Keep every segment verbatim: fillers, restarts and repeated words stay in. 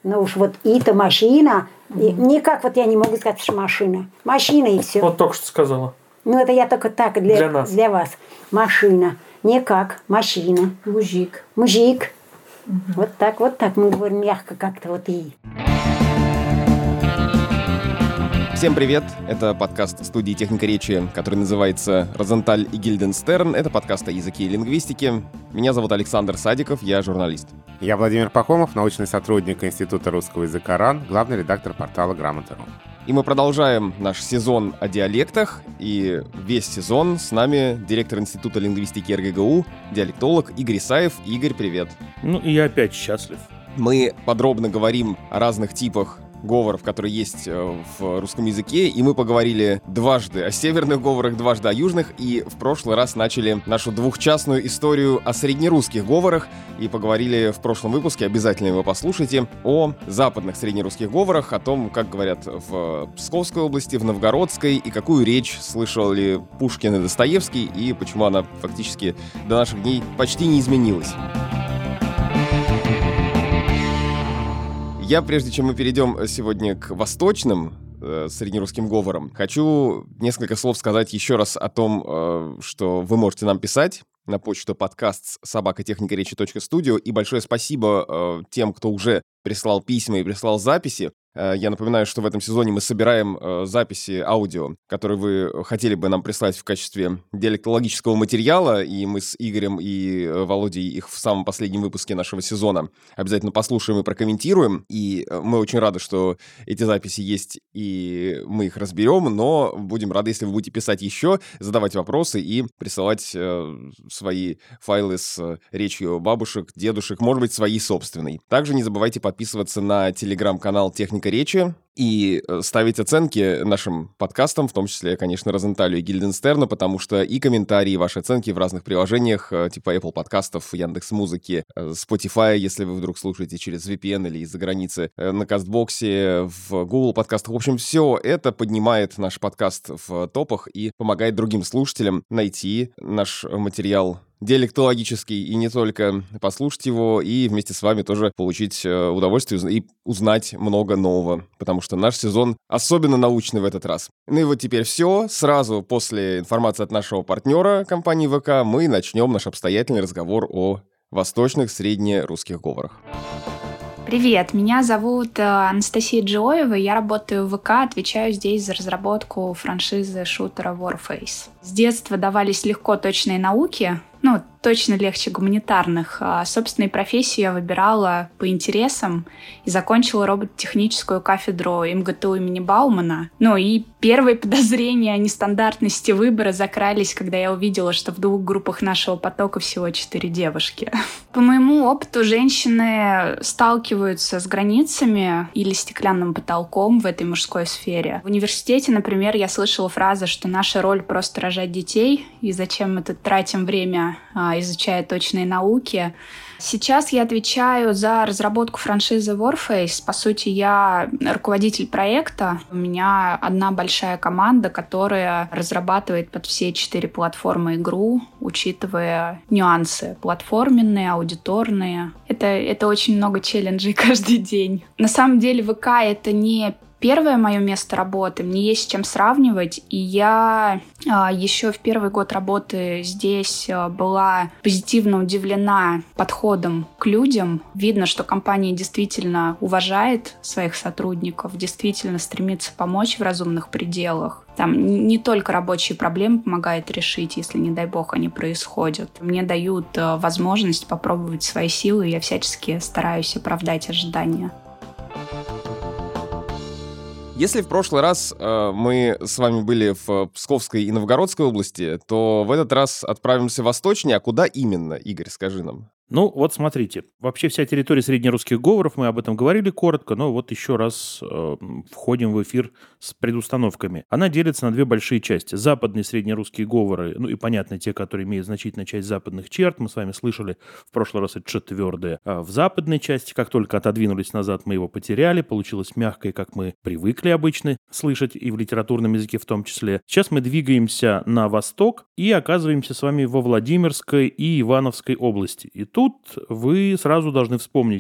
Ну уж вот и-то машина, mm-hmm. и никак вот я не могу сказать, что машина. Машина и все. Вот только что сказала. Ну это я только так для, для, нас. для вас. Машина. Никак. Машина. Мужик. Мужик. Mm-hmm. Вот так, вот так мы говорим мягко как-то вот и... Всем привет! Это подкаст студии «Техника речи», который называется «Розенталь и Гильденстерн». Это подкаст о языке и лингвистике. Меня зовут Александр Садиков, я журналист. Я Владимир Пахомов, научный сотрудник Института русского языка РАН, главный редактор портала Грамота.ру. И мы продолжаем наш сезон о диалектах. И весь сезон с нами директор Института лингвистики РГГУ, диалектолог Игорь Исаев. Игорь, привет! Ну и я опять счастлив. Мы подробно говорим о разных типах говоров, которые есть в русском языке, и мы поговорили дважды о северных говорах, дважды о южных, и в прошлый раз начали нашу двухчастную историю о среднерусских говорах, и поговорили в прошлом выпуске, обязательно его послушайте, о западных среднерусских говорах, о том, как говорят в Псковской области, в Новгородской, и какую речь слышали Пушкин и Достоевский, и почему она фактически до наших дней почти не изменилась. Я, прежде чем мы перейдем сегодня к восточным э, среднерусским говорам, хочу несколько слов сказать еще раз о том, э, что вы можете нам писать на почту подкаст собака техника речи точка студио. И большое спасибо э, тем, кто уже прислал письма и прислал записи. Я напоминаю, что в этом сезоне мы собираем э, записи аудио, которые вы хотели бы нам прислать в качестве диалектологического материала, и мы с Игорем и э, Володей их в самом последнем выпуске нашего сезона обязательно послушаем и прокомментируем, и мы очень рады, что эти записи есть, и мы их разберем, но будем рады, если вы будете писать еще, задавать вопросы и присылать э, свои файлы с речью бабушек, дедушек, может быть, свои собственные. Также не забывайте подписываться на телеграм-канал «Техника речи» и ставить оценки нашим подкастам, в том числе, конечно, Розенталю и Гильденстерну, потому что и комментарии, и ваши оценки в разных приложениях, типа Apple подкастов, Яндекс.Музыки, Spotify, если вы вдруг слушаете через ви пи эн или из-за границы, на Кастбоксе, в Google подкастах. В общем, все это поднимает наш подкаст в топах и помогает другим слушателям найти наш материал диалектологический, и не только послушать его, и вместе с вами тоже получить удовольствие и узнать много нового, потому что наш сезон особенно научный в этот раз. Ну и вот теперь все. Сразу после информации от нашего партнера компании ВК мы начнем наш обстоятельный разговор о восточных среднерусских говорах. Привет, меня зовут Анастасия Джоева, я работаю в ВК, отвечаю здесь за разработку франшизы шутера Warface. С детства давались легко точные науки, ну, точно легче гуманитарных. А собственной профессию я выбирала по интересам и закончила робототехническую кафедру эм гэ тэ у имени Баумана. Ну и первые подозрения о нестандартности выбора закрались, когда я увидела, что в двух группах нашего потока всего четыре девушки. По моему опыту, женщины сталкиваются с границами или стеклянным потолком в этой мужской сфере. В университете, например, я слышала фразу, что наша роль просто рожать детей, и зачем мы тут тратим время, изучая точные науки. Сейчас я отвечаю за разработку франшизы Warface. По сути, я руководитель проекта. У меня одна большая команда, которая разрабатывает под все четыре платформы игру, учитывая нюансы платформенные, аудиторные. Это, это очень много челленджей каждый день. На самом деле ВК — это не первое мое место работы, мне есть с чем сравнивать, и я а, еще в первый год работы здесь а, была позитивно удивлена подходом к людям. Видно, что компания действительно уважает своих сотрудников, действительно стремится помочь в разумных пределах. Там не только рабочие проблемы помогает решить, если, не дай бог, они происходят. Мне дают а, возможность попробовать свои силы, и я всячески стараюсь оправдать ожидания. Если в прошлый раз э, мы с вами были в Псковской и Новгородской области, то в этот раз отправимся восточнее. А куда именно, Игорь, скажи нам? Ну, вот смотрите. Вообще вся территория среднерусских говоров, мы об этом говорили коротко, но вот еще раз э, входим в эфир с предустановками. Она делится на две большие части. Западные среднерусские говоры, ну и, понятно, те, которые имеют значительную часть западных черт. Мы с вами слышали в прошлый раз это «ч» твердое. А в западной части, как только отодвинулись назад, мы его потеряли. Получилось мягкое, как мы привыкли обычно слышать, и в литературном языке в том числе. Сейчас мы двигаемся на восток и оказываемся с вами во Владимирской и Ивановской области. И тут вы сразу должны вспомнить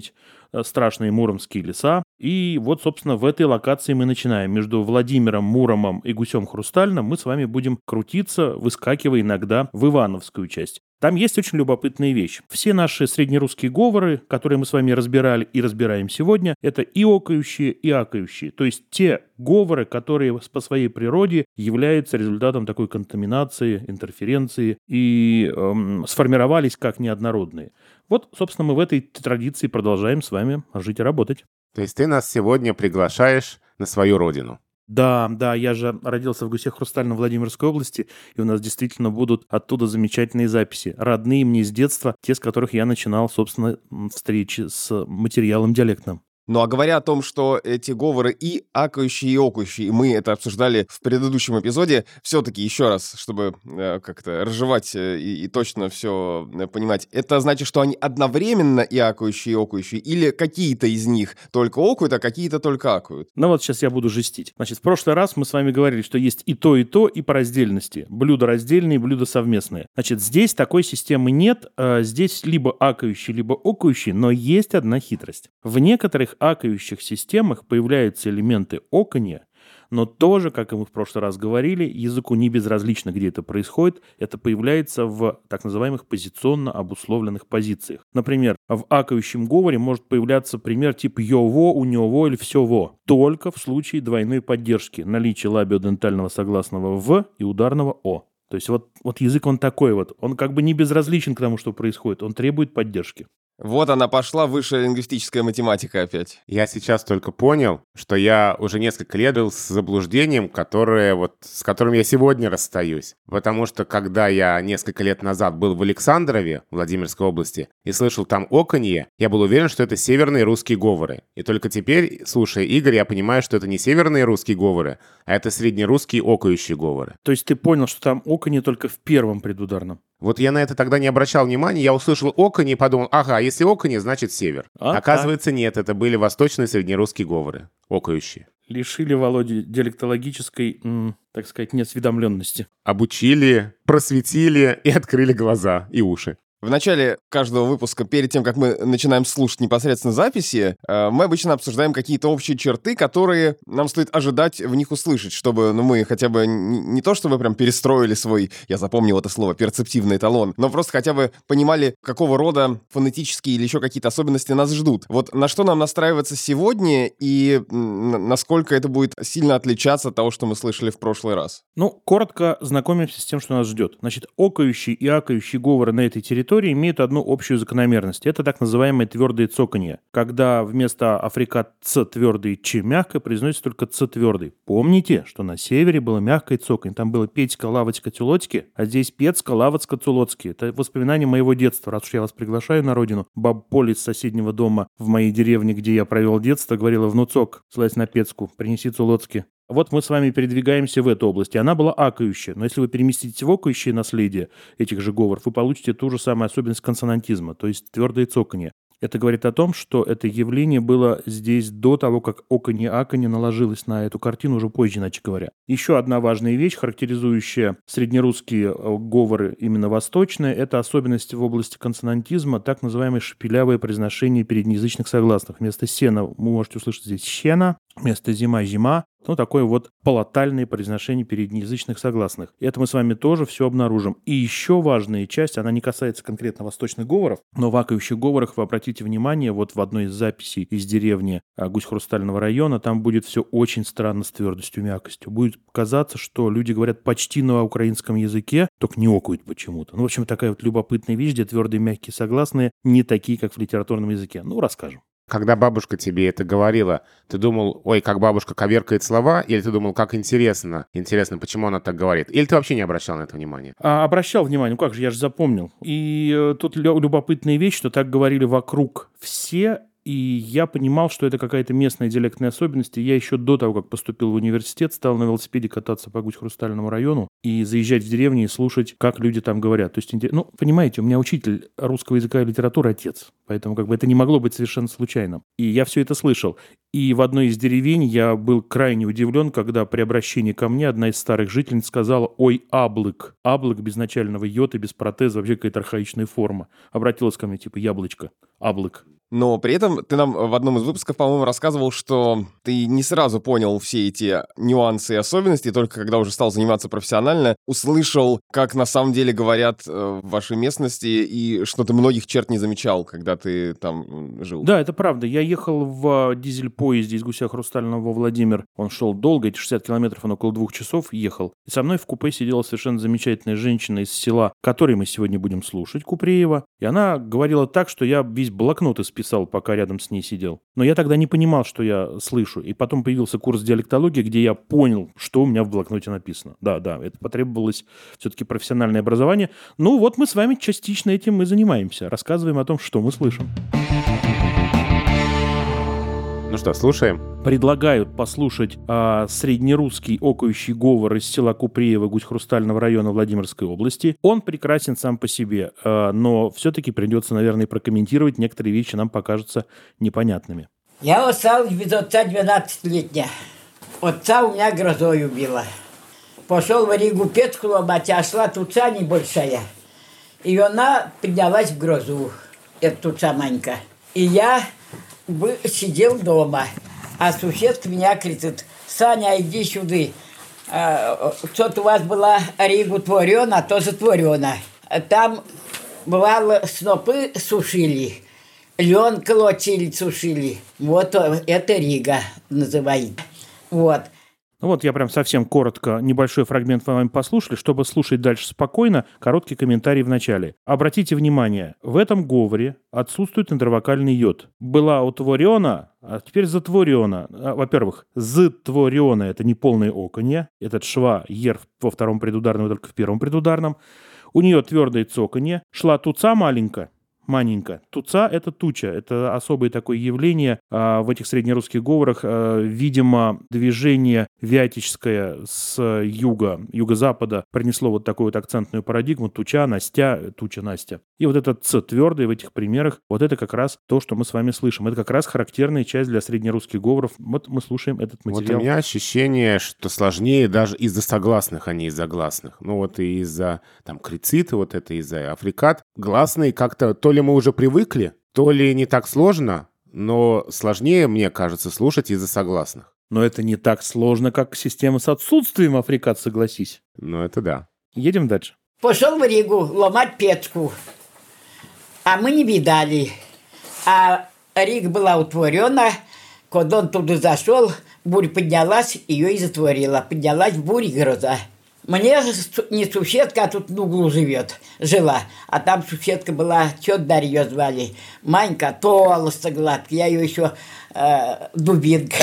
страшные муромские леса. И вот, собственно, в этой локации мы начинаем. Между Владимиром, Муромом и Гусем Хрустальным мы с вами будем крутиться, выскакивая иногда в Ивановскую часть. Там есть очень любопытная вещь. Все наши среднерусские говоры, которые мы с вами разбирали и разбираем сегодня, это и окающие, и акающие. То есть те говоры, которые по своей природе являются результатом такой контаминации, интерференции и эм, сформировались как неоднородные. Вот, собственно, мы в этой традиции продолжаем с вами жить и работать. То есть ты нас сегодня приглашаешь на свою родину? Да, да, я же родился в Гусе Хрустальном Владимирской области, и у нас действительно будут оттуда замечательные записи. Родные мне с детства, те, с которых я начинал, собственно, встречи с материалом диалектным. Ну а говоря о том, что эти говоры и акающие, и окающие, и мы это обсуждали в предыдущем эпизоде, все-таки еще раз, чтобы э, как-то разжевать э, и, и точно все э, понимать, это значит, что они одновременно и акающие, и окающие, или какие-то из них только окают, а какие-то только акают? Ну вот сейчас я буду жестить. Значит, в прошлый раз мы с вами говорили, что есть и то, и то, и по раздельности. Блюда раздельные, блюда совместные. Значит, здесь такой системы нет. Э, здесь либо акающие, либо окающие, но есть одна хитрость. В некоторых акающих системах появляются элементы оканья, но тоже, как и мы в прошлый раз говорили, языку не безразлично, где это происходит, это появляется в так называемых позиционно обусловленных позициях. Например, в акающем говоре может появляться пример типа «йово», «унёво» или «всёво», только в случае двойной поддержки, наличия лабиодентального согласного «в» и ударного «о». То есть вот, вот язык он такой вот, он как бы не безразличен к тому, что происходит, он требует поддержки. Вот она пошла, высшая лингвистическая математика опять. Я сейчас только понял, что я уже несколько лет жил с заблуждением, которое, вот, с которым я сегодня расстаюсь. Потому что, когда я несколько лет назад был в Александрове, Владимирской области, и слышал там оканье, я был уверен, что это северные русские говоры. И только теперь, слушая Игорь, я понимаю, что это не северные русские говоры, а это среднерусские окающие говоры. То есть ты понял, что там оканье только в первом предударном? Вот я на это тогда не обращал внимания, я услышал оканье и подумал, ага, если оканье, значит север. А, Оказывается, так. Нет, это были восточные среднерусские говоры, окающие. Лишили Володю диалектологической, м, так сказать, неосведомленности. Обучили, просветили и открыли глаза и уши. В начале каждого выпуска, перед тем, как мы начинаем слушать непосредственно записи, мы обычно обсуждаем какие-то общие черты, которые нам стоит ожидать в них услышать, чтобы ну, мы хотя бы не то, чтобы прям перестроили свой, я запомнил это слово, перцептивный эталон, но просто хотя бы понимали, какого рода фонетические или еще какие-то особенности нас ждут. Вот на что нам настраиваться сегодня и насколько это будет сильно отличаться от того, что мы слышали в прошлый раз? Ну, коротко знакомимся с тем, что нас ждет. Значит, окающие и акающие говоры на этой территории имеют одну общую закономерность. Это так называемое твердое цоканье, когда вместо африкат «ц» твердый «ч» мягкое произносится только «ц» твердый. Помните, что на севере было мягкое цоканье. Там было Петька, Лавочка, Тюлочки, а здесь Пецка, Лавочка, Цулоцки. Это воспоминания моего детства. Раз уж я вас приглашаю на родину, баба Поля из соседнего дома в моей деревне, где я провел детство, говорила: «Внуцок, слазь на Пецку, принеси Цулоцки». Вот мы с вами передвигаемся в эту область, и она была акающая. Но если вы переместите в окающее наследие этих же говоров, вы получите ту же самую особенность консонантизма, то есть твердое цоканье. Это говорит о том, что это явление было здесь до того, как оканье-аканье наложилось на эту картину, уже позже, иначе говоря. Еще одна важная вещь, характеризующая среднерусские говоры именно восточные, это особенность в области консонантизма, так называемое шепелявое произношение переднеязычных согласных. Вместо «сена» вы можете услышать здесь «щена», вместо «зима» — «зима». Ну, такое вот палатальное произношение переднеязычных согласных. И это мы с вами тоже все обнаружим. И еще важная часть, она не касается конкретно восточных говоров, но в акающих говорах вы обратите внимание, вот в одной из записей из деревни Гусь-Хрустального района, там будет все очень странно с твердостью, мягкостью. Будет казаться, что люди говорят почти на украинском языке, только не окают почему-то. Ну, в общем, такая вот любопытная вещь, где твердые мягкие согласные не такие, как в литературном языке. Ну, расскажем. Когда бабушка тебе это говорила, ты думал, ой, как бабушка коверкает слова, или ты думал, как интересно, интересно, почему она так говорит? Или ты вообще не обращал на это внимания? А, обращал внимание, ну как же, я же запомнил. И э, тут любопытная вещь, что так говорили вокруг все, и я понимал, что это какая-то местная диалектная особенность. И я еще до того, как поступил в университет, стал на велосипеде кататься по Гусь-Хрустальному району и заезжать в деревни и слушать, как люди там говорят. То есть, ну, понимаете, у меня учитель русского языка и литературы отец, поэтому как бы это не могло быть совершенно случайным. И я все это слышал. И в одной из деревень я был крайне удивлен, когда при обращении ко мне одна из старых жительниц сказала: «Ой, аблык». Аблык без начального йота, без протеза, вообще какая-то архаичная форма. Обратилась ко мне, типа, яблочко, аблык. Но при этом ты нам в одном из выпусков, по-моему, рассказывал, что ты не сразу понял все эти нюансы и особенности, только когда уже стал заниматься профессионально, услышал, как на самом деле говорят в вашей местности, и что ты многих черт не замечал, когда ты там жил. Да, это правда. Я ехал в дизель-поезде из Гуся Хрустального во Владимир. Он шел долго, эти шестьдесят километров, он около двух часов ехал. И со мной в купе сидела совершенно замечательная женщина из села, которой мы сегодня будем слушать, Купреева. И она говорила так, что я весь блокнот исписал, пока рядом с ней сидел. Но я тогда не понимал, что я слышу. И потом появился курс диалектологии, где я понял, что у меня в блокноте написано. Да, да, это потребовалось все-таки профессиональное образование. Ну вот мы с вами частично этим и занимаемся. Рассказываем о том, что мы слышим. Ну что, слушаем? Предлагают послушать а, среднерусский окающий говор из села Купреева Гусь-Хрустального района Владимирской области. Он прекрасен сам по себе, а, но все-таки придется, наверное, прокомментировать. Некоторые вещи нам покажутся непонятными. Я осталась без отца двенадцатилетняя. Отца у меня грозой убила. Пошел в Ригу печку ломать, а шла туца небольшая. И она поднялась в грозу, эта туца Манька. И я бы сидел дома. А соседка меня кричит: «Саня, иди сюда. А, что-то у вас была Ригу творена, а то затворена. Там, бывало, снопы сушили, лен колотили, сушили. Вот это Рига называется». Вот. Ну вот я прям совсем коротко небольшой фрагмент вы вами послушали. Чтобы слушать дальше спокойно, короткий комментарий в начале. Обратите внимание, в этом говоре отсутствует интервокальный йод. Была утворена, а теперь затворена. Во-первых, затворена — это не полное оконье. Этот шва ер во втором предударном, только в первом предударном. У нее твердое цоканье. Шла туца маленько. Маненько. Туца — это туча. Это особое такое явление а, в этих среднерусских говорах. А, видимо, движение вятическое с юга, юго-запада принесло вот такую вот акцентную парадигму. Туча, Настя, туча, Настя. И вот этот «ц» твердый в этих примерах, вот это как раз то, что мы с вами слышим. Это как раз характерная часть для среднерусских говоров. Вот мы слушаем этот материал. Вот у меня ощущение, что сложнее даже из-за согласных, а не из-за гласных. Ну вот и из-за там крицита, вот это из-за африкат. Гласные как-то то ли мы уже привыкли, то ли не так сложно, но сложнее, мне кажется, слушать из-за согласных. Но это не так сложно, как система с отсутствием африкат, согласись. Ну это да. Едем дальше. Пошел в Ригу ломать печку, а мы не видали. А Рига была утворена, когда он туда зашел, буря поднялась, ее и затворила. Поднялась буря и гроза. Мне не соседка, а тут в углу живет, жила. А там соседка была, тетя Дарья звали. Манька толстая, гладкая, я ее еще э, дубинка.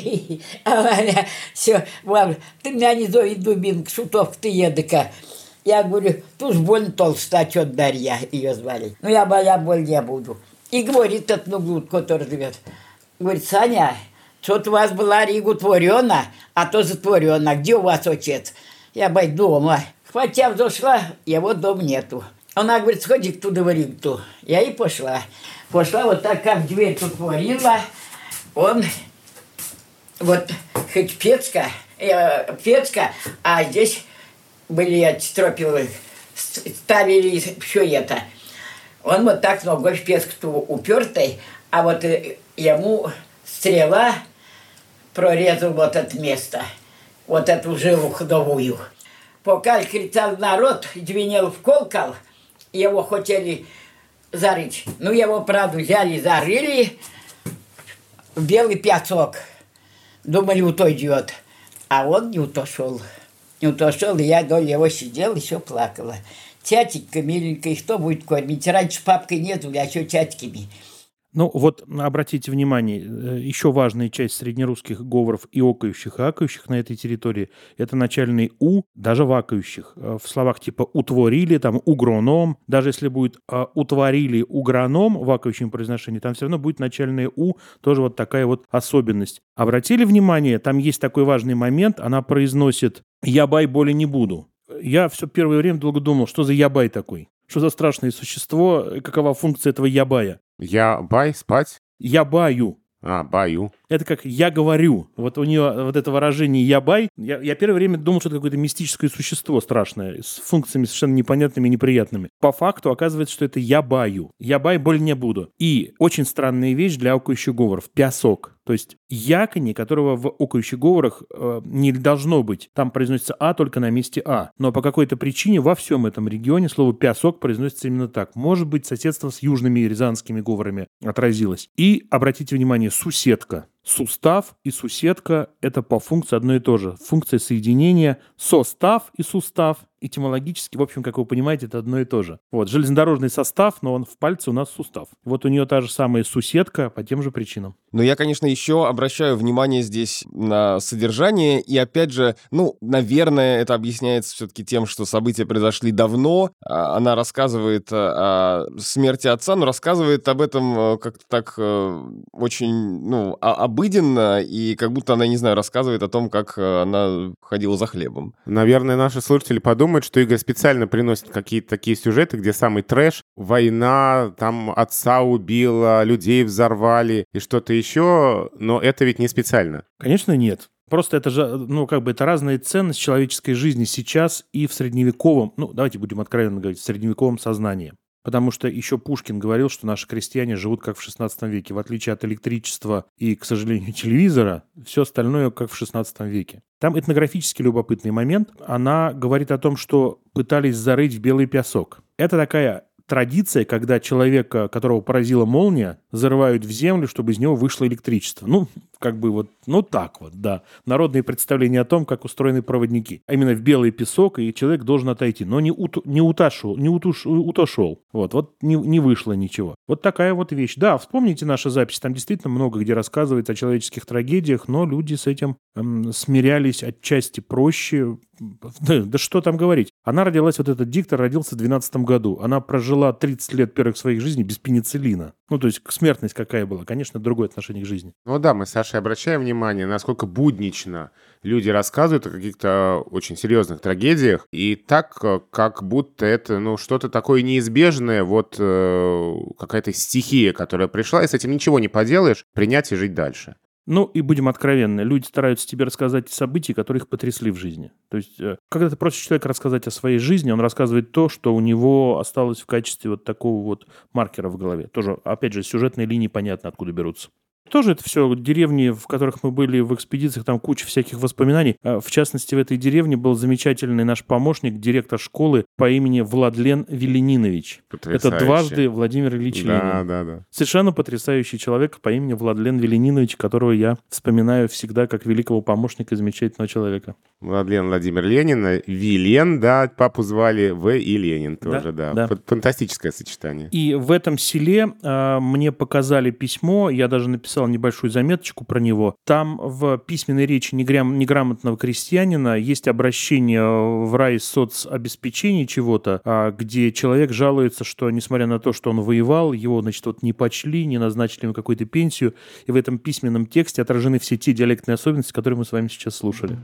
Все, ты меня не зови дубинка, шутовка ты едока. Я говорю, тут ж больно толстая, тетя Дарья ее звали. Ну я боя боль не буду. И говорит этот на углу, который живет. Говорит: Саня, что-то у вас была Рига творена, а то затворена. Где у вас отец? Я бай дома. Хотя зашла, его дома нету. Она говорит: сходи туда в Ригу. Я и пошла. Пошла вот так, как дверь тут творила. Он, вот, хоть печка, э, печка, а здесь были эти стропилы, ставили все это. Он вот так ногой в печку упертой, а вот ему стрела прорезала вот это место. Вот эту жилу ходовую. Пока кричал народ, звенел в колокол, его хотели зарыть. Ну, его, правда, взяли, зарыли в белый пяток. Думали, утойдет. А он не утошел. Не утошел, и я долей его сидела, еще плакала. Тятенька миленькая, кто будет кормить? Раньше папкой нету, а еще тятьками. Ну вот, обратите внимание, еще важная часть среднерусских говоров и окающих, и акающих на этой территории – это начальный «у», даже в акающих. В словах типа «утворили», там «угроном», даже если будет «утворили угроном» в акающем произношении, там все равно будет начальное «у», тоже вот такая вот особенность. Обратили внимание, там есть такой важный момент, она произносит «я бай более не буду». Я все первое время долго думал, что за ябай такой? Что за страшное существо? Какова функция этого ябая? Я бай, спать? Я баю. А, баю. Это как «я говорю». Вот у нее вот это выражение «я-бай». Я, я первое время думал, что это какое-то мистическое существо страшное, с функциями совершенно непонятными и неприятными. По факту оказывается, что это «я-баю». «Я-бай» более не буду. И очень странная вещь для окающих говоров – пясок. То есть якони, которого в окающих говорах э, не должно быть. Там произносится «а» только на месте «а». Но по какой-то причине во всем этом регионе слово «пясок» произносится именно так. Может быть, соседство с южными рязанскими говорами отразилось. И, обратите внимание, «суседка». Сустав и суседка – это по функции одно и то же. Функция соединения состав и сустав. Этимологически, в общем, как вы понимаете, это одно и то же. Вот, железнодорожный состав, но он в пальце у нас сустав. Вот у нее та же самая суседка по тем же причинам. Но я, конечно, еще обращаю внимание здесь на содержание. И опять же, ну, наверное, это объясняется все-таки тем, что события произошли давно. Она рассказывает о смерти отца, но рассказывает об этом как-то так очень, ну, обыденно. И как будто она, не знаю, рассказывает о том, как она ходила за хлебом. Наверное, наши слушатели подумают, что Игорь специально приносит какие-то такие сюжеты, где самый трэш, война, там отца убила, людей взорвали и что-то еще, но это ведь не специально. Конечно, нет. Просто это же, ну, как бы это разная ценность человеческой жизни сейчас и в средневековом, ну, давайте будем откровенно говорить, в средневековом сознании. Потому что еще Пушкин говорил, что наши крестьяне живут как в шестнадцатом веке. В отличие от электричества и, к сожалению, телевизора, все остальное как в шестнадцатом веке. Там этнографически любопытный момент. Она говорит о том, что пытались зарыть в белый песок. Это такая традиция, когда человека, которого поразила молния, зарывают в землю, чтобы из него вышло электричество. Ну, как бы вот, ну так вот, да. Народные представления о том, как устроены проводники. А именно в белый песок, и человек должен отойти. Но не, ут, не, утошел, не утуш, утошел. Вот, вот не, не вышло ничего. Вот такая вот вещь. Да, вспомните наши записи. Там действительно много где рассказывается о человеческих трагедиях, но люди с этим эм, смирялись отчасти проще. Да, да что там говорить. Она родилась, вот этот диктор родился в двенадцатом году. Она прожила тридцать лет первых своих жизней без пенициллина. Ну, то есть смертность какая была. Конечно, другое отношение к жизни. Ну да, мы с Сашей обращаем внимание, насколько буднично люди рассказывают о каких-то очень серьезных трагедиях. И так, как будто это, ну, что-то такое неизбежное, вот э, какая-то стихия, которая пришла, и с этим ничего не поделаешь, принять и жить дальше. Ну, и будем откровенны, люди стараются тебе рассказать события, которые их потрясли в жизни. То есть, когда ты просишь человека рассказать о своей жизни, он рассказывает то, что у него осталось в качестве вот такого вот маркера в голове. Тоже, опять же, сюжетные линии понятно, откуда берутся. Тоже это все деревни, в которых мы были в экспедициях, там куча всяких воспоминаний. В частности, в этой деревне был замечательный наш помощник, директор школы по имени Владлен Веленинович. Потрясающе. Это дважды Владимир Ильич да, Ленин. Да, да. Совершенно потрясающий человек по имени Владлен Веленинович, которого я вспоминаю всегда как великого помощника и замечательного человека. Владлен Владимир Ленин, Вилен, да, папу звали, В. и Ленин тоже, да. да. да. Фантастическое сочетание. И в этом селе э, мне показали письмо, я даже написал небольшую заметочку про него. Там в письменной речи неграм, неграмотного крестьянина есть обращение в райсоцобеспечение чего-то, э, где человек жалуется, что, несмотря на то, что он воевал, его, значит, вот не почли, не назначили ему какую-то пенсию, и в этом письменном тексте отражены все те диалектные особенности, которые мы с вами сейчас слушали.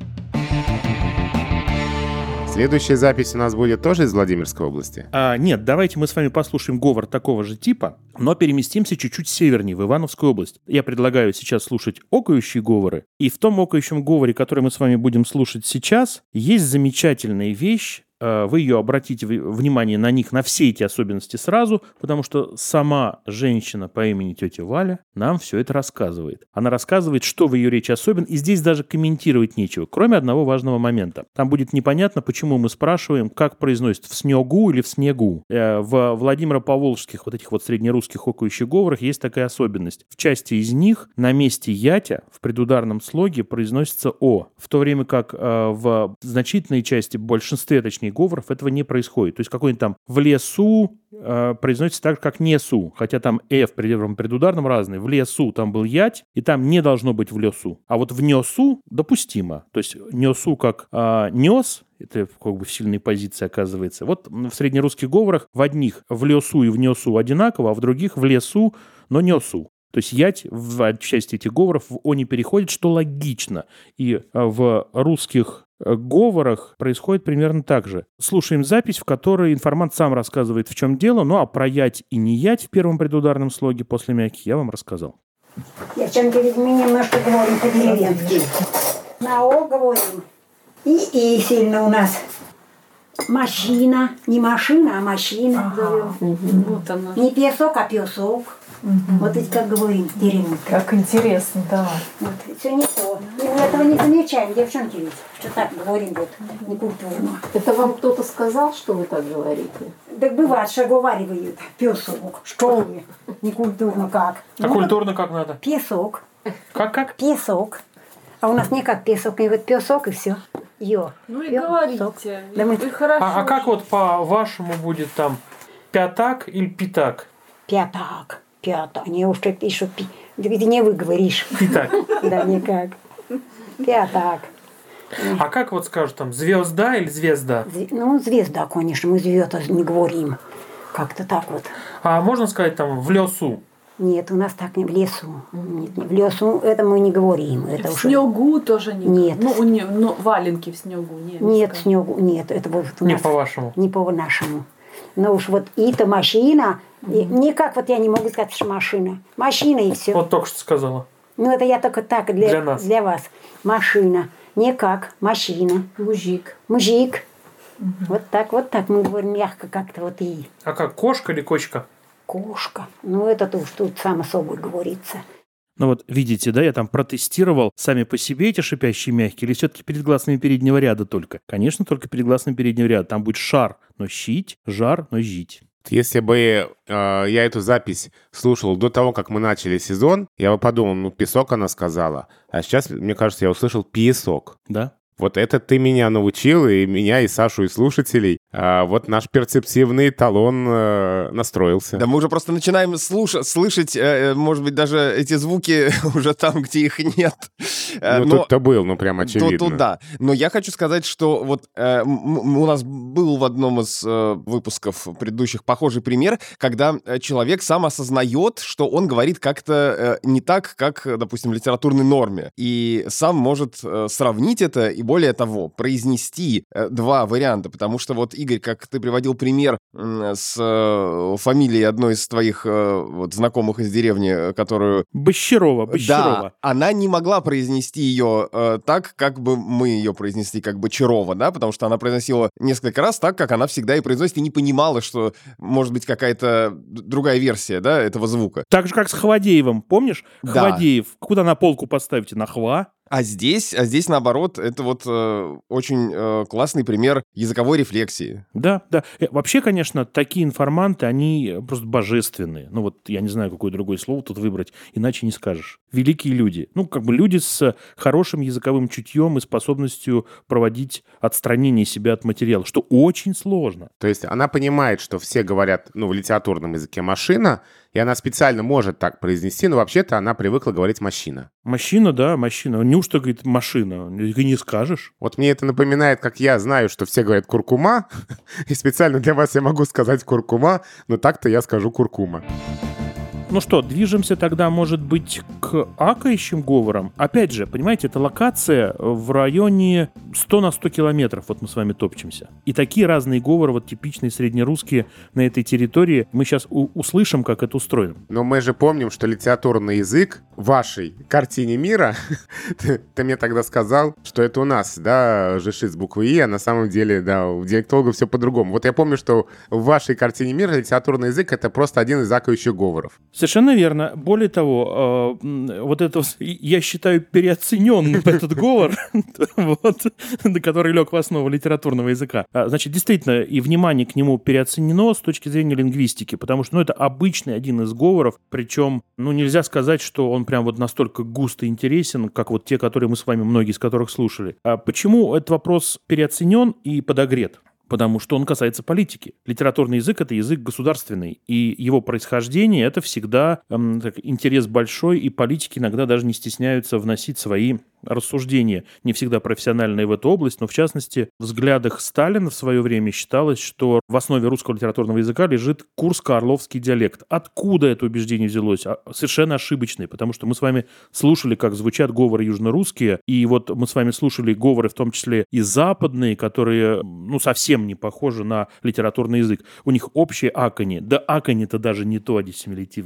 Следующая запись у нас будет тоже из Владимирской области? А, нет, давайте мы с вами послушаем говор такого же типа, но переместимся чуть-чуть севернее, в Ивановскую область. Я предлагаю сейчас слушать окающие говоры, и в том окающем говоре, который мы с вами будем слушать сейчас, есть замечательная вещь. Вы ее обратите внимание на них, на все эти особенности сразу, потому что сама женщина по имени тетя Валя нам все это рассказывает. Она рассказывает, что в ее речи особенно, и здесь даже комментировать нечего, кроме одного важного момента. Там будет непонятно, почему мы спрашиваем, как произносят в снегу или в снегу. В Владимиро-Поволжских, вот этих вот среднерусских окающих говорах есть такая особенность. В части из них на месте ятя в предударном слоге произносится «о», в то время как в значительной части, в большинстве, точнее, говоров этого не происходит. То есть какой-нибудь там «в лесу» э, произносится так же, как «несу», хотя там «э» в предударном разный. В лесу там был ять, и там не должно быть в лесу. А вот в несу допустимо. То есть несу как э, нес, это как бы в сильной позиции оказывается. Вот в среднерусских говорах в одних в лесу и в несу одинаково, а в других в лесу, но несу. То есть ять в части этих говоров в «о» не переходит, что логично. И в русских говорах происходит примерно так же. Слушаем запись, в которой информант сам рассказывает, в чем дело, ну а про ять и не ять в первом предударном слоге после мягких я вам рассказал. Девчонки, ведь мы немножко говорим по-деревенски. На О говорим. И И сильно у нас. Машина. Не машина, а машина. Ага. Вот оно. Не песок, а песок. Угу. Вот ведь как говорим в деревне. Как интересно, да. Вот, все не то. И мы этого не замечаем, девчонки ведь, что так говорим вот, некультурно. Это вам кто-то сказал, что вы так говорите? Так бывает, что говорят, песок. Что вы? Некультурно как? А ну, культурно как надо? Песок. Как-как? Песок. А у нас не как песок, и вот песок и все. Йо. Ну и Песок. говорите. Да мы... И хорошо. А, а как вот по-вашему будет там пятак или пятак? Пятак. Пятак. Они уж пишут, пи... ты не выговоришь. Пятак. Да, никак. Пятак. А как вот скажут там, звезда или звезда? Ну, звезда, конечно, мы звезда не говорим. Как-то так вот. А можно сказать там в лесу? Нет, у нас так не в лесу. Нет, не в лесу, это мы не говорим. Это в уже... снегу тоже не. Нет. Ну, у не, ну, валенки в снегу. Нет, нет снегу, нет. Это вот у не нас... по-вашему? Не по-нашему. Но уж вот и-то машина, mm-hmm. и никак вот я не могу сказать, что машина. Машина и все. Вот только что сказала. Ну, это я только так для, для, нас. для вас. Машина. Никак. Машина. Мужик. Мужик. Угу. Вот так, вот так мы говорим мягко как-то вот и. А как, кошка или кочка? Кошка. Ну, это уж тут само собой говорится. Ну вот, видите, да, я там протестировал сами по себе эти шипящие мягкие, или все-таки перед гласными переднего ряда только? Конечно, только перед гласными переднего ряда. Там будет шар, но щить, жар, но жить. Если бы э, я эту запись слушал до того, как мы начали сезон, я бы подумал, ну, песок она сказала. А сейчас, мне кажется, я услышал песок. Да? Вот это ты меня научил, и меня, и Сашу, и слушателей. А вот наш перцептивный талон э, настроился. Да мы уже просто начинаем слушать, слышать, э, может быть, даже эти звуки уже там, где их нет. Ну, Но... тут-то был, ну, прям очевидно. Тут, тут да. Но я хочу сказать, что вот э, м- у нас был в одном из э, выпусков предыдущих похожий пример, когда человек сам осознает, что он говорит как-то э, не так, как, допустим, в литературной норме. И сам может э, сравнить это и, более того, произнести э, два варианта. Потому что вот, Игорь, как ты приводил пример э, с э, фамилией одной из твоих э, вот, знакомых из деревни, которую... Бощерова, Бощерова. Да, она не могла произнести ее э, так, как бы мы ее произнесли, как Бочарова, да, потому что она произносила несколько раз так, как она всегда и произносит, и не понимала, что может быть какая-то другая версия, да, этого звука. Так же, как с Хвадеевым, помнишь? Да. Хвадеев. Куда на полку поставите? На хва? А здесь, а здесь наоборот, это вот э, очень э, классный пример языковой рефлексии. Да, да. Э, Вообще, конечно, такие информанты, они просто божественные. Ну вот я не знаю, какое другое слово тут выбрать, иначе не скажешь. Великие люди. Ну, как бы люди с хорошим языковым чутьем и способностью проводить отстранение себя от материала, что очень сложно. То есть она понимает, что все говорят, ну, в литературном языке «машина», и она специально может так произнести, но вообще-то она привыкла говорить «мужчина». Мужчина, да, мужчина. Неужто, говорит, машина? И не скажешь. Вот мне это напоминает, как я знаю, что все говорят «куркума», и специально для вас я могу сказать «куркума», но так-то я скажу «куркума». Ну что, движемся тогда, может быть, к акающим говорам? Опять же, понимаете, это локация в районе сто на сто километров, вот мы с вами топчемся. И такие разные говоры, вот типичные среднерусские на этой территории, мы сейчас у- услышим, как это устроено. Но мы же помним, что литературный язык в вашей картине мира, ты, ты мне тогда сказал, что это у нас, да, жишит с буквы «и», а на самом деле, да, у диалектологов все по-другому. Вот я помню, что в вашей картине мира литературный язык — это просто один из акающих говоров. Совершенно верно. Более того, э, вот это, я считаю, переоцененным этот говор, который лег в основу литературного языка. Значит, действительно, и внимание к нему переоценено с точки зрения лингвистики, потому что, ну, это обычный один из говоров, причем, ну, нельзя сказать, что он прям вот настолько густо интересен, как вот те, которые мы с вами, многие из которых слушали. А почему этот вопрос переоценен и подогрет? Потому что он касается политики. Литературный язык — это язык государственный, и его происхождение — это всегда эм, так, интерес большой, и политики иногда даже не стесняются вносить свои рассуждения, не всегда профессиональные в эту область, но в частности в взглядах Сталина в свое время считалось, что в основе русского литературного языка лежит курско-орловский диалект. Откуда это убеждение взялось? Совершенно ошибочное, потому что мы с вами слушали, как звучат говоры южнорусские, и вот мы с вами слушали говоры, в том числе и западные, которые, ну, совсем не похожи на литературный язык. У них общее аканье, да аканье-то даже не то, а диссимилятивное.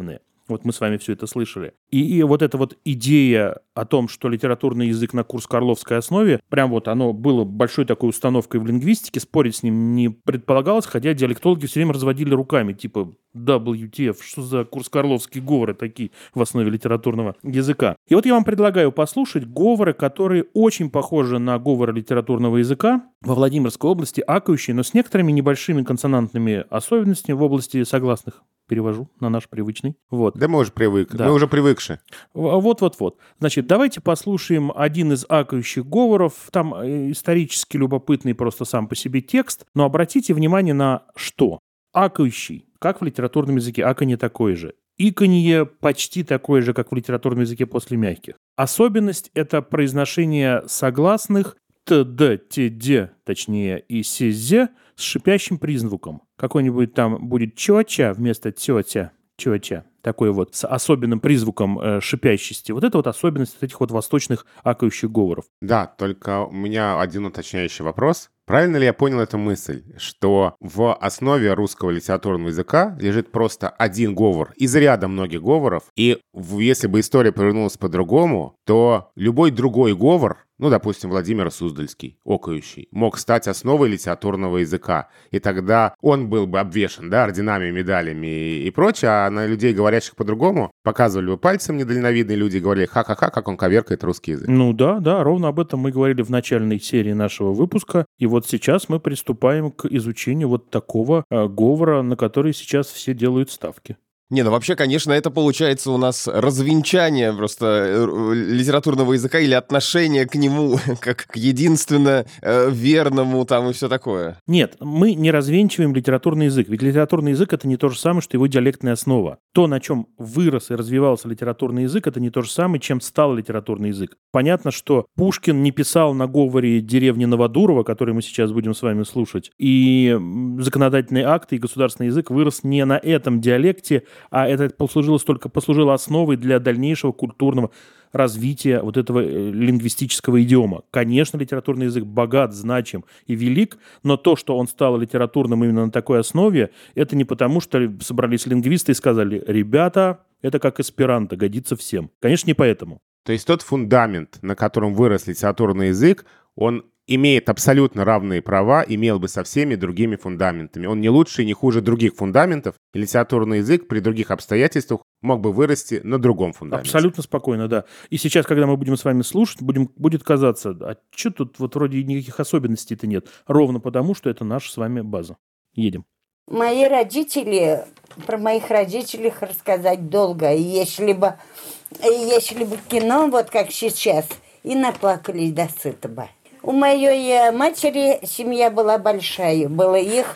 Вот мы с вами все это слышали. И, и вот эта вот идея о том, что литературный язык на Курско-Орловской основе, прям вот оно было большой такой установкой в лингвистике, спорить с ним не предполагалось, хотя диалектологи все время разводили руками, типа дабл ю ти эф, что за Курско-Орловские говоры такие в основе литературного языка. И вот я вам предлагаю послушать говоры, которые очень похожи на говоры литературного языка во Владимирской области, акающие, но с некоторыми небольшими консонантными особенностями в области согласных. Перевожу на наш привычный. Вот. Да мы уже привыкли. Да. Мы уже привыкши. Вот-вот-вот. Значит, давайте послушаем один из акающих говоров. Там исторически любопытный просто сам по себе текст, но обратите внимание на что. Акающий, как в литературном языке, аканье такое же. Иканье почти такое же, как в литературном языке после мягких. Особенность — это произношение согласных т, д, т, д, точнее, и с, з с шипящим призвуком. Какой-нибудь там будет чё-ча вместо тё-тя, чё-ча. Такой вот с особенным призвуком э, шипящести. Вот это вот особенность вот этих вот восточных акающих говоров. Да, только у меня один уточняющий вопрос. Правильно ли я понял эту мысль, что в основе русского литературного языка лежит просто один говор из ряда многих говоров, и в- если бы история повернулась по-другому, то любой другой говор, ну, допустим, Владимир Суздальский, окающий, мог стать основой литературного языка, и тогда он был бы обвешан, да, орденами, медалями и, и прочее, а на людей, говорящих по-другому, показывали бы пальцем недальновидные люди и говорили: ха-ха-ха, как он коверкает русский язык. Ну да, да, ровно об этом мы говорили в начальной серии нашего выпуска. И вот сейчас мы приступаем к изучению вот такого э, говора, на который сейчас все делают ставки. Не, ну вообще, конечно, это получается у нас развенчание просто э, литературного языка или отношение к нему как к единственно э, верному там и все такое. Нет, мы не развенчиваем литературный язык, ведь литературный язык — это не то же самое, что его диалектная основа. То, на чем вырос и развивался литературный язык, это не то же самое, чем стал литературный язык. Понятно, что Пушкин не писал на говоре деревни Новодурово, который мы сейчас будем с вами слушать, и м, законодательные акты и государственный язык вырос не на этом диалекте, а это послужило только послужило основой для дальнейшего культурного развития вот этого э, лингвистического идиома. Конечно, литературный язык богат, значим и велик, но то, что он стал литературным именно на такой основе, это не потому, что собрались лингвисты и сказали: ребята, это как эсперанто, годится всем. Конечно, не поэтому. То есть тот фундамент, на котором вырос литературный язык, он имеет абсолютно равные права, имел бы со всеми другими фундаментами. Он не лучше и не хуже других фундаментов, и литературный язык при других обстоятельствах мог бы вырасти на другом фундаменте. Абсолютно спокойно, да. И сейчас, когда мы будем с вами слушать, будем, будет казаться: а что тут вот вроде никаких особенностей-то нет. Ровно потому, что это наша с вами база. Едем. Мои родители, про моих родителей рассказать долго. И Если бы, и если бы кино, вот как сейчас, и наплакались до сытого. У моей матери семья была большая. Было их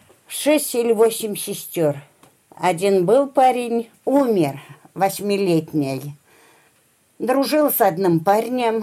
шесть или восемь сестер. Один был парень, умер, восьмилетний. Дружил с одним парнем.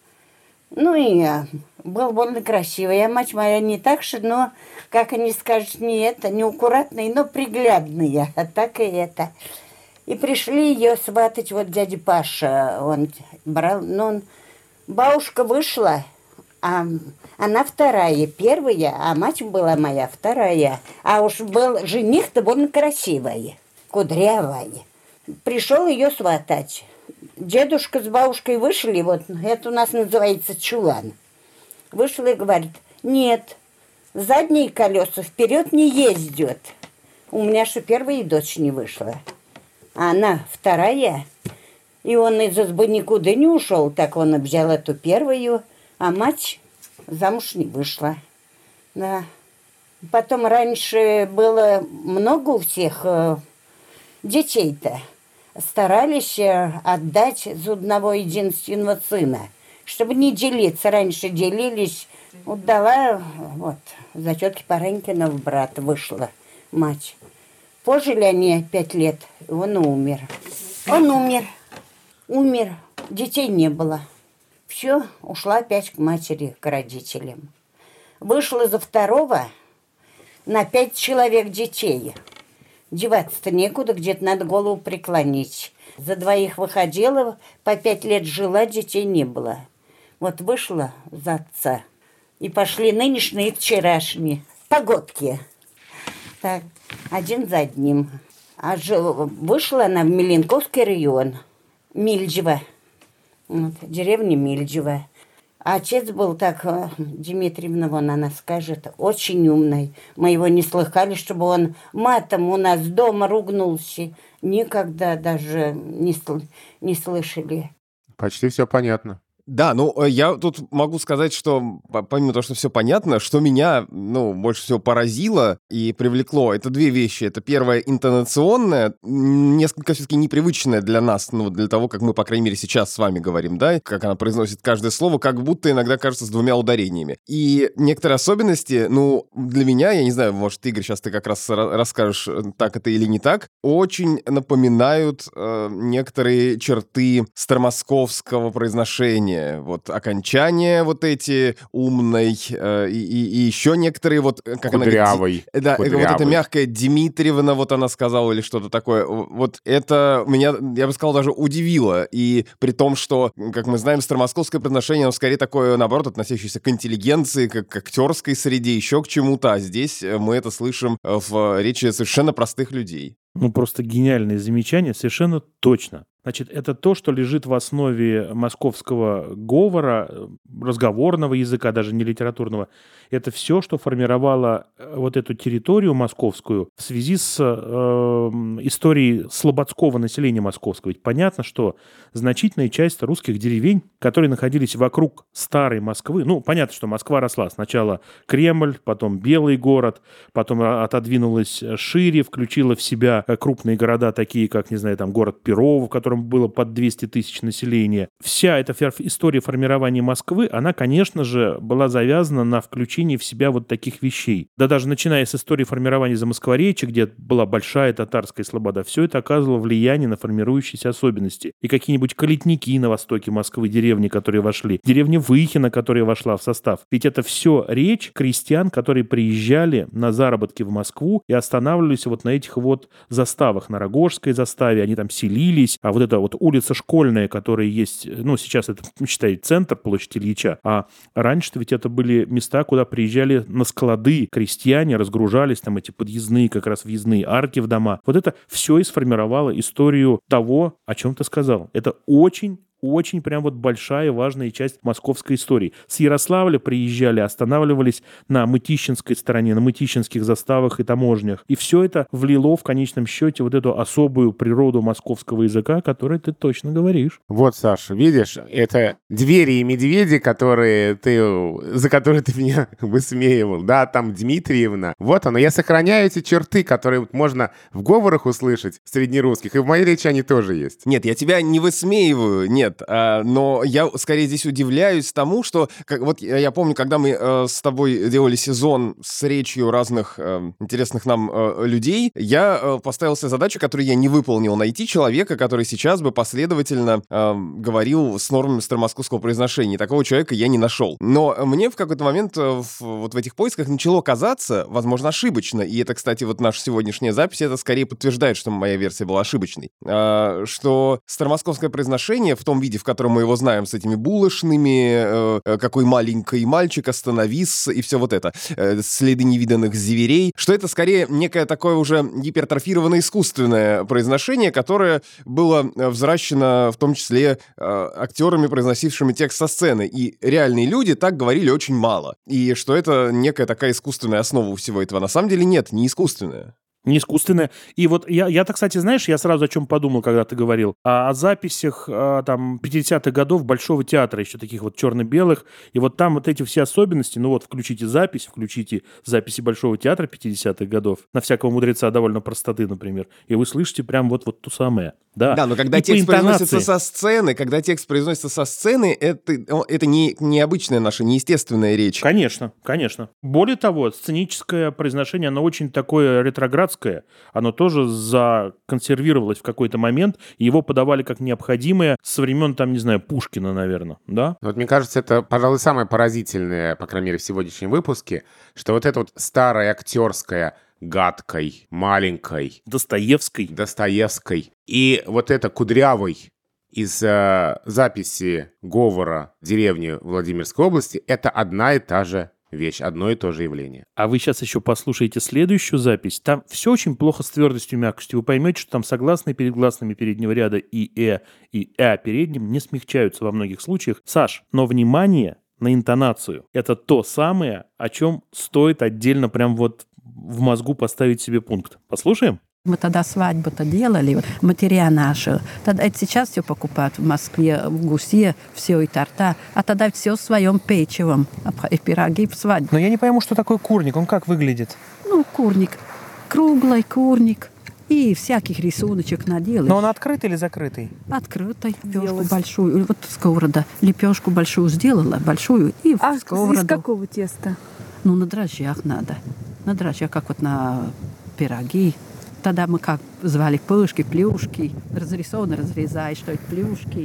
Ну и был больно красивый. А мать моя не так же, но, как они скажут, не это, не аккуратная, но приглядная. А так и это. И пришли ее сватать, вот дядя Паша, он брал, ну, он, бабушка вышла, а она вторая, первая, а мать была моя вторая. А уж был жених-то больно красивый, кудрявый. Пришел ее сватать. Дедушка с бабушкой вышли, вот это у нас называется чулан. Вышел и говорит: нет, задние колеса вперед не ездят. У меня же первая дочь не вышла, а она вторая. И он из избы никуда не ушел, так он взял эту первую, а мать замуж не вышла. Да. Потом раньше было много у всех э, детей-то. Старались э, отдать за одного единственного сына, чтобы не делиться. Раньше делились. Отдала, вот, за тетки Паренькина в брат вышла мать. Пожили они пять лет, и он умер. Он умер. Умер. Детей не было. Все, ушла опять к матери, к родителям. Вышла за второго на пять человек детей. Деваться-то некуда, где-то надо голову преклонить. За двоих выходила, по пять лет жила, детей не было. Вот вышла за отца. И пошли нынешние и вчерашние. Погодки. Так, один за одним. А жил, вышла она в Меленковский район, Мильджево, вот, деревня Мильджево. А отец был так, Дмитриевна, вон она скажет, очень умный. Мы его не слыхали, чтобы он матом у нас дома ругнулся. Никогда даже не, сл- не слышали. Почти все понятно. Да, ну, э, я тут могу сказать, что по- помимо того, что все понятно, что меня, ну, больше всего поразило и привлекло, это две вещи. Это первое, интонационное, м, несколько все-таки непривычное для нас, ну, для того, как мы, по крайней мере, сейчас с вами говорим, да, как она произносит каждое слово, как будто иногда кажется с двумя ударениями. И некоторые особенности, ну, для меня, я не знаю, может, Игорь, сейчас ты как раз ра- расскажешь, э, так это или не так, очень напоминают э, некоторые черты старомосковского произношения. Вот окончания вот эти умной э, и, и- и еще некоторые вот... э, Как она говорит, Кудрявый. Ди- да, э, вот это Кудрявый. мягкое Дмитриевна, вот она сказала, или что-то такое. Вот это меня, я бы сказал, даже удивило. И при том, что, как мы знаем, старомосковское произношение, оно скорее такое, наоборот, относящееся к интеллигенции, к, к актерской среде, еще к чему-то. А здесь э, мы это слышим э, в речи совершенно простых людей. Ну, просто гениальное замечание, совершенно точно. Значит, это то, что лежит в основе московского говора, э, разговорного языка, даже не литературного. Это все, что формировало э, вот эту территорию московскую в связи с э, м, историей слободского населения московского. Ведь понятно, что значительная часть русских деревень, которые находились вокруг старой Москвы, ну, понятно, что Москва росла. Сначала Кремль, потом Белый город, потом а- отодвинулась шире, включила в себя э, крупные города, такие как, не знаю, там город Перово, в котором было под двести тысяч населения. Вся эта фер- история формирования Москвы, она, конечно же, была завязана на включении в себя вот таких вещей. Да даже начиная с истории формирования Замоскворечья, где была большая татарская слобода, все это оказывало влияние на формирующиеся особенности. И какие-нибудь калитники на востоке Москвы, деревни, которые вошли, деревня Выхино, которая вошла в состав. Ведь это все речь крестьян, которые приезжали на заработки в Москву и останавливались вот на этих вот заставах, на Рогожской заставе, они там селились, а вот эта вот улица Школьная, которая есть, ну, сейчас это, считай, центр, площадь Ильича, а раньше-то ведь это были места, куда приезжали на склады крестьяне, разгружались, там эти подъездные, как раз въездные арки в дома. Вот это все и сформировало историю того, о чем ты сказал. Это очень очень прям вот большая важная часть московской истории. С Ярославля приезжали, останавливались на Мытищинской стороне, на мытищинских заставах и таможнях. И все это влило в конечном счете вот эту особую природу московского языка, о которой ты точно говоришь. Вот, Саша, видишь, это двери и медведи, которые ты, за которые ты меня высмеивал. Да, там Дмитриевна. Вот оно. Я сохраняю эти черты, которые можно в говорах услышать среднерусских, и в моей речи они тоже есть. Нет, я тебя не высмеиваю, нет, а, но я скорее здесь удивляюсь тому, что, как, вот я, я помню, когда мы э, с тобой делали сезон с речью разных э, интересных нам э, людей, я э, поставил себе задачу, которую я не выполнил, найти человека, который сейчас бы последовательно э, говорил с нормами старомосковского произношения. Такого человека я не нашел. Но мне в какой-то момент э, в, вот в этих поисках начало казаться, возможно, ошибочно, и это, кстати, вот наша сегодняшняя запись, это скорее подтверждает, что моя версия была ошибочной, э, что старомосковское произношение в том виде, в котором мы его знаем, с этими булочными, э, какой маленький мальчик, остановись, и все вот это, э, следы невиданных зверей, что это скорее некое такое уже гипертрофированное искусственное произношение, которое было взращено в том числе э, актерами, произносившими текст со сцены, и реальные люди так говорили очень мало, и что это некая такая искусственная основа у всего этого. На самом деле нет, не искусственная. Не искусственное. И вот я, я-то, кстати, знаешь, я сразу о чем подумал, когда ты говорил, о, о записях а, там пятидесятых годов Большого театра, еще таких вот черно-белых, и вот там вот эти все особенности, ну вот включите запись, включите записи Большого театра пятидесятых годов, на всякого мудреца довольно простоты, например, и вы слышите прям вот, вот то самое. Да, да, но когда и текст произносится со сцены, когда текст произносится со сцены, это, это не необычная наша, неестественная речь. Конечно, конечно. Более того, сценическое произношение, оно очень такое ретроградское, оно тоже законсервировалось в какой-то момент, и его подавали как необходимое со времен, там, не знаю, Пушкина, наверное, да? Вот мне кажется, это, пожалуй, самое поразительное, по крайней мере, в сегодняшнем выпуске, что вот это вот старое актерское гадкой, маленькой, Достоевской. Достоевской. И вот это кудрявой из э, записи говора деревни Владимирской области, это одна и та же вещь, одно и то же явление. А вы сейчас еще послушаете следующую запись. Там все очень плохо с твердостью и мягкостью. Вы поймете, что там согласные перед гласными переднего ряда и «э», и «э» передним не смягчаются во многих случаях. Саш, но внимание на интонацию. Это то самое, о чем стоит отдельно прям вот в мозгу поставить себе пункт. Послушаем? Мы тогда свадьбу-то делали, вот, матеря наши. Тогда это сейчас все покупают в Москве, в Гусе, все и торта. А тогда все в своем печевом. И пироги в свадьбе. Но я не пойму, что такое курник. Он как выглядит? Ну, курник. Круглый курник. И всяких рисуночек наделаешь. Но он открытый или закрытый? Открытый. Лепешку большую. Вот сковорода. Лепешку большую сделала, большую, и в а сковороду. из какого теста? Ну, на дрожжах надо. На дрожжах, как вот на пироги. Тогда мы как звали пышки, плюшки. Разрисованно разрезаешь, что это плюшки.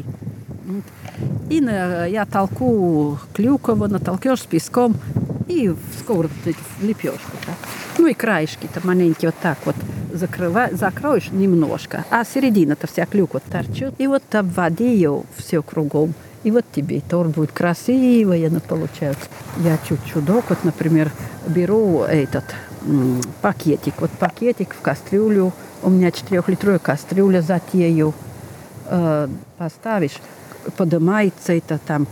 И на, я толку клюково, натолкешь с песком и в сковороду в лепешку. Да. Ну и краешки-то маленькие вот так вот закрывай, закроешь немножко. А середина-то вся клюква торчит. И вот обводи ее все кругом. И вот тебе и торт будет красивый, оно получается. Я чуть-чудок, вот, например, беру этот м- пакетик. Вот пакетик в кастрюлю. У меня четырехлитровая кастрюля, затею. Э, поставишь, поднимается это там.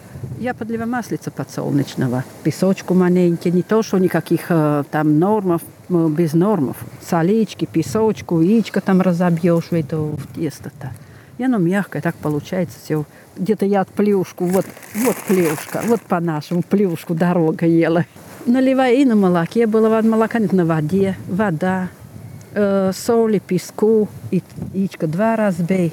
Я подливаю маслица подсолнечного, песочку маленький, не то, что никаких э, там нормов, э, без нормов. Солички, песочку, яичко там разобьешь в это в тесто-то. И оно мягкое, так получается все. Где-то я плюшку, вот, вот плюшка, вот по-нашему плюшку дорога ела. Наливай и на молоке, было молока, нет, на воде, вода, э, соли, песку, и, яичко два разбей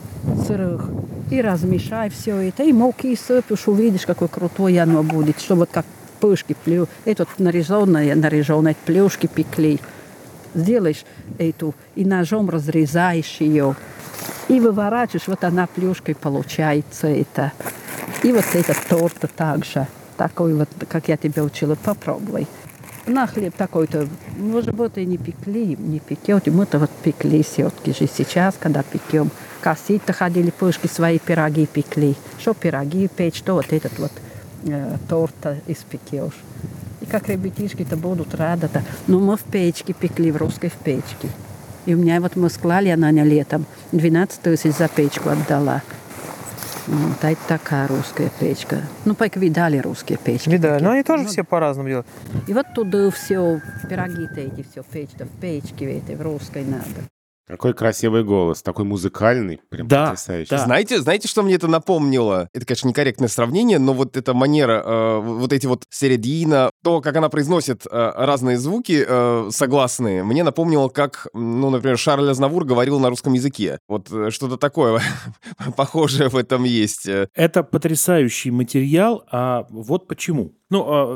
сырых. И размешай все это, и муки сыпешь, увидишь, какое крутое оно будет, что вот как пышки, плю, это вот нарезанные, нарезанные плюшки пекли. Сделаешь эту, и ножом разрезаешь ее, и выворачиваешь, вот она плюшкой получается это. И вот этот торт также, такой вот, как я тебя учила, попробуй. На хлеб такой-то, может быть, и не пекли, не пекете, мы-то вот пекли все-таки же сейчас, когда пекем. Косить-то ходили, пышки свои пироги пекли. Что пироги печь, что вот этот вот э, торт испекешь. И как ребятишки-то будут рады-то. Ну, мы в печке пекли, в русской в печке. И у меня вот мы склали, она не летом, двенадцать тысяч за печку отдала. Вот, а это такая русская печка. Ну, пойка видали русские печки. Видали, такие. но они тоже Ну, все по-разному делают. И вот туда все, пироги-то эти, все печь-то в печке, в этой, в русской надо. Какой красивый голос, такой музыкальный, прям Да, потрясающий. да. Знаете, знаете, что мне это напомнило? Это, конечно, некорректное сравнение, но вот эта манера, э, вот эти вот середина, то, как она произносит э, разные звуки э, согласные, мне напомнило, как, ну, например, Шарль Азнавур говорил на русском языке. Вот э, что-то такое похожее в этом есть. Это потрясающий материал, а вот почему. Ну,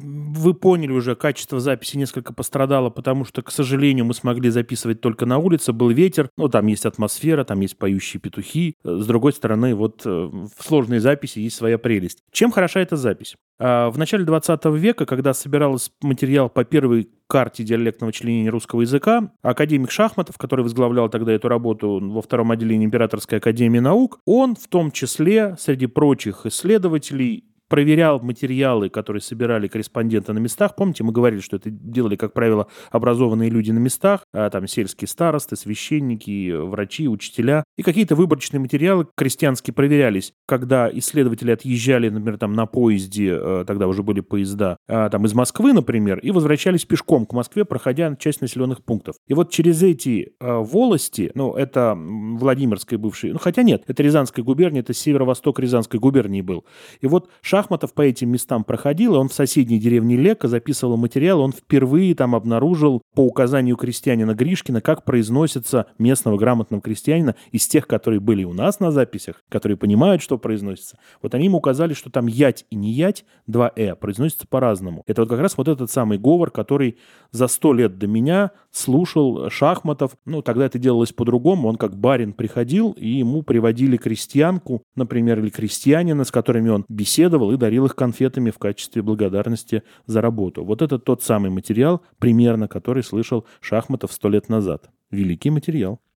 вы поняли уже, качество записи несколько пострадало, потому что, к сожалению, мы смогли записывать только на улице, был ветер, ну, там есть атмосфера, там есть поющие петухи. С другой стороны, вот в сложной записи есть своя прелесть. Чем хороша эта запись? В начале двадцатого века, когда собирался материал по первой карте диалектного членения русского языка, академик Шахматов, который возглавлял тогда эту работу во втором отделении Императорской академии наук, он в том числе, среди прочих исследователей, проверял материалы, которые собирали корреспонденты на местах. Помните, мы говорили, что это делали, как правило, образованные люди на местах, а там сельские старосты, священники, врачи, учителя. И какие-то выборочные материалы крестьянские проверялись, когда исследователи отъезжали, например, там на поезде, тогда уже были поезда, там из Москвы, например, и возвращались пешком к Москве, проходя часть населенных пунктов. И вот через эти волости, ну, это Владимирская бывшая, ну, хотя нет, это Рязанская губерния, это северо-восток Рязанской губернии был. И вот Шахматов по этим местам проходил, и он в соседней деревне Лека записывал материал, он впервые там обнаружил по указанию крестьянина Гришкина, как произносится местного грамотного крестьянина из тех, которые были у нас на записях, которые понимают, что произносится. Вот они ему указали, что там ять и не ять, два «э», произносятся по-разному. Это вот как раз вот этот самый говор, который за сто лет до меня слушал Шахматов. Ну, тогда это делалось по-другому. Он как барин приходил, и ему приводили крестьянку, например, или крестьянина, с которыми он беседовал, и дарил их конфетами в качестве благодарности за работу. Вот это тот самый материал, примерно, который слышал Шахматов сто лет назад. Великий материал.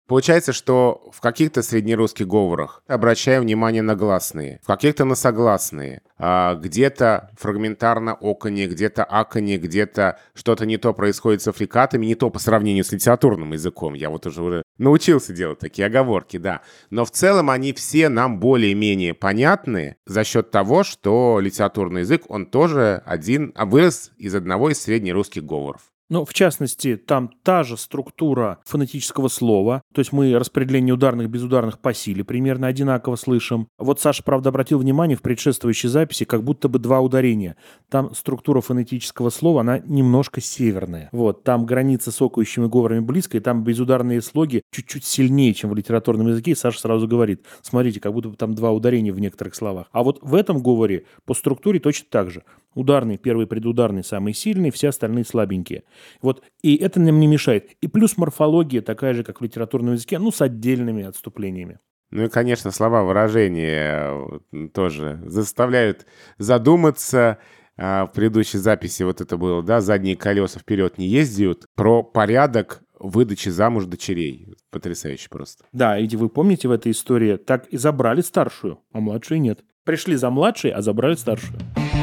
Получается, что в каких-то среднерусских говорах обращаем внимание на гласные, в каких-то на согласные, а где-то фрагментарно оканье, где-то аканье, где-то что-то не то происходит с африкатами, не то по сравнению с литературным языком. Я вот уже научился делать такие оговорки, да. Но в целом они все нам более-менее понятны за счет того, что литературный язык, он тоже один, а вырос из одного из среднерусских говоров. Ну, в частности, там та же структура фонетического слова, то есть мы распределение ударных, безударных по силе примерно одинаково слышим. Вот Саша, правда, обратил внимание в предшествующей записи, как будто бы два ударения. Там структура фонетического слова, она немножко северная. Вот, там граница с окающими говорами близко, и там безударные слоги чуть-чуть сильнее, чем в литературном языке, и Саша сразу говорит, смотрите, как будто бы там два ударения в некоторых словах. А вот в этом говоре по структуре точно так же. Ударный, первый предударный, самый сильный, все остальные слабенькие. Вот, и это нам не мешает. И плюс морфология такая же, как в литературном языке, ну, с отдельными отступлениями. Ну и, конечно, слова, выражения тоже заставляют задуматься. В предыдущей записи вот это было, да, задние колеса вперед не ездят, про порядок выдачи замуж дочерей. Потрясающе просто. Да, и вы помните в этой истории, так и забрали старшую, а младшую нет. Пришли за младшей, а забрали старшую.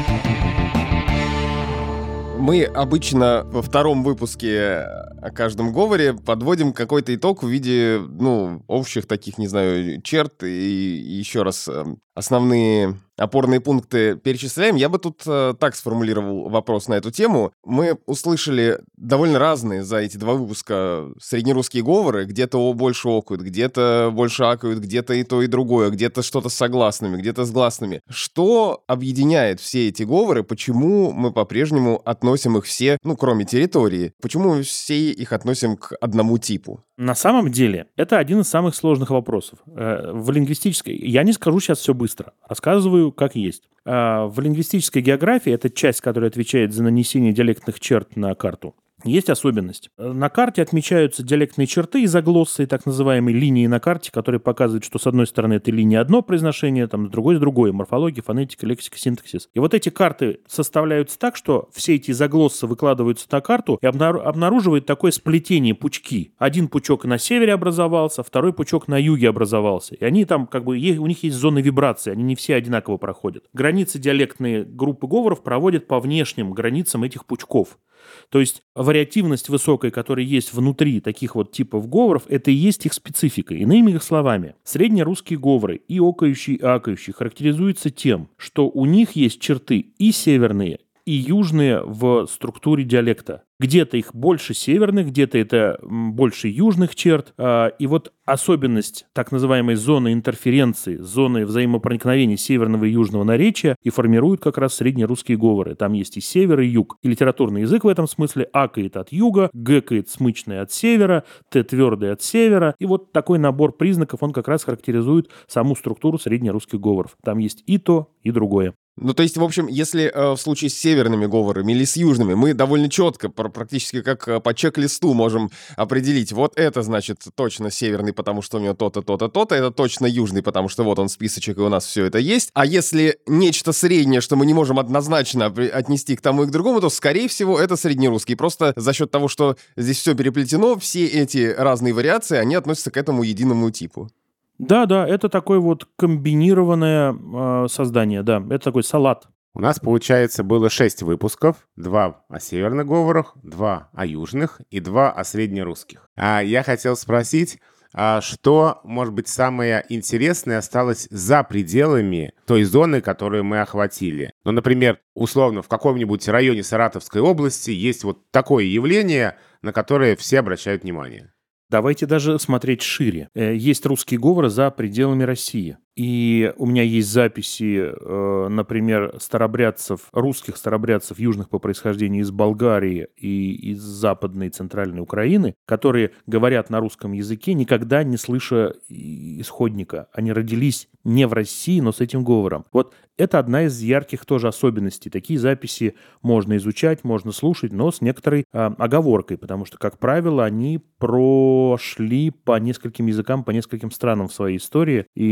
Мы обычно во втором выпуске о каждом говоре подводим какой-то итог в виде, ну, общих таких, не знаю, черт и еще раз основные опорные пункты перечисляем. Я бы тут э, так сформулировал вопрос на эту тему. Мы услышали довольно разные за эти два выпуска среднерусские говоры. Где-то больше окают, где-то больше акают, где-то и то, и другое, где-то что-то с согласными, где-то с гласными. Что объединяет все эти говоры? Почему мы по-прежнему относим их все, ну, кроме территории, почему мы все их относим к одному типу? На самом деле, это один из самых сложных вопросов. В лингвистической... Я не скажу сейчас все быстро. Рассказываю, как есть. В лингвистической географии, это часть, которая отвечает за нанесение диалектных черт на карту, есть особенность. На карте отмечаются диалектные черты и заглоссы, так называемые линии на карте, которые показывают, что с одной стороны это линия одно произношение, там, с другой с другой, морфология, фонетика, лексика, синтаксис. И вот эти карты составляются так, что все эти заглоссы выкладываются на карту и обнаруживают такое сплетение, пучки. Один пучок на севере образовался, второй пучок на юге образовался. И они там, как бы, у них есть зоны вибрации, они не все одинаково проходят. Границы диалектные группы говоров проводят по внешним границам этих пучков. То есть вариативность высокая, которая есть внутри таких вот типов говоров, это и есть их специфика. Иными словами, среднерусские говоры и окающие, и акающие характеризуются тем, что у них есть черты и северные, и южные в структуре диалекта. Где-то их больше северных, где-то это больше южных черт. И вот особенность так называемой зоны интерференции, зоны взаимопроникновения северного и южного наречия и формируют как раз среднерусские говоры. Там есть и север, и юг. И литературный язык в этом смысле акает от юга, гэкает смычный от севера, т твердый от севера. И вот такой набор признаков, он как раз характеризует саму структуру среднерусских говоров. Там есть и то, и другое. Ну, то есть, в общем, если э, в случае с северными говорами или с южными, мы довольно четко, практически как э, по чек-листу можем определить, вот это, значит, точно северный, потому что у него то-то, то-то, то-то, это точно южный, потому что вот он списочек, и у нас все это есть. А если нечто среднее, что мы не можем однозначно отнести к тому и к другому, то, скорее всего, это среднерусский. Просто за счет того, что здесь все переплетено, все эти разные вариации, они относятся к этому единому типу. Да, да, это такое вот комбинированное э, создание, да, это такой салат. У нас, получается, было шесть выпусков, два о северных говорах, два о южных и два о среднерусских. А я хотел спросить, а что, может быть, самое интересное осталось за пределами той зоны, которую мы охватили? Ну, например, условно, в каком-нибудь районе Саратовской области есть вот такое явление, на которое все обращают внимание. Давайте даже смотреть шире. Есть русские говоры за пределами России. И у меня есть записи, например, старобрядцев, русских старобрядцев, южных по происхождению из Болгарии и из Западной и Центральной Украины, которые говорят на русском языке, никогда не слыша исходника. Они родились не в России, но с этим говором. Вот это одна из ярких тоже особенностей. Такие записи можно изучать, можно слушать, но с некоторой э, оговоркой, потому что, как правило, они прошли по нескольким языкам, по нескольким странам в своей истории, и здесь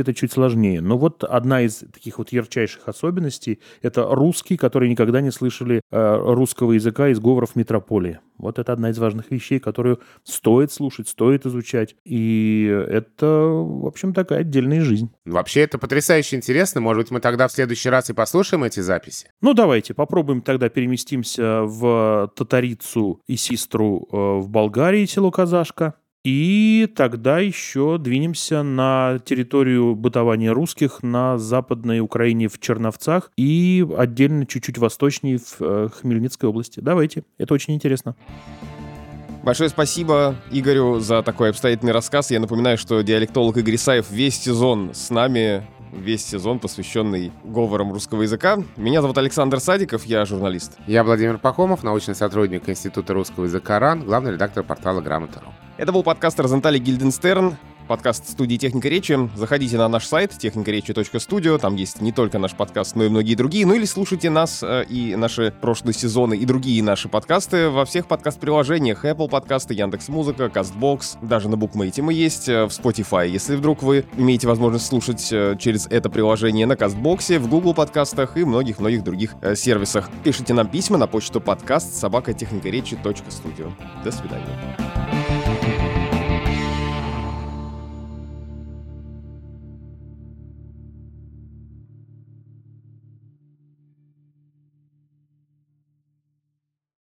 это чуть сложнее. Но вот одна из таких вот ярчайших особенностей – это русские, которые никогда не слышали э, русского языка из говоров метрополии. Вот это одна из важных вещей, которую стоит слушать, стоит изучать. И это, в общем, такая отдельная жизнь. Вообще, это потрясающе интересно. Может быть, мы тогда в следующий раз и послушаем эти записи? Ну, давайте попробуем тогда переместимся в Татарицу и Систру э, в Болгарии, село Казашка. И тогда еще двинемся на территорию бытования русских на Западной Украине в Черновцах и отдельно чуть-чуть восточнее в Хмельницкой области. Давайте, это очень интересно. Большое спасибо Игорю за такой обстоятельный рассказ. Я напоминаю, что диалектолог Игорь Исаев весь сезон с нами, весь сезон, посвященный говорам русского языка. Меня зовут Александр Садиков, я журналист. Я Владимир Пахомов, научный сотрудник Института русского языка РАН, главный редактор портала «Грамота точка ру». Это был подкаст Розенталь и Гильденстерн, подкаст студии «Техника речи». Заходите на наш сайт техника речи точка студио, там есть не только наш подкаст, но и многие другие. Ну или слушайте нас э, и наши прошлые сезоны и другие наши подкасты во всех подкаст-приложениях: Apple подкасты, Яндекс.Музыка, Castbox, даже на Букмейте мы есть, э, в Spotify. Если вдруг вы имеете возможность слушать э, через это приложение, на Castbox, в Google подкастах и многих-многих других э, сервисах. Пишите нам письма на почту подкаст собака техника речи точка студио. До свидания.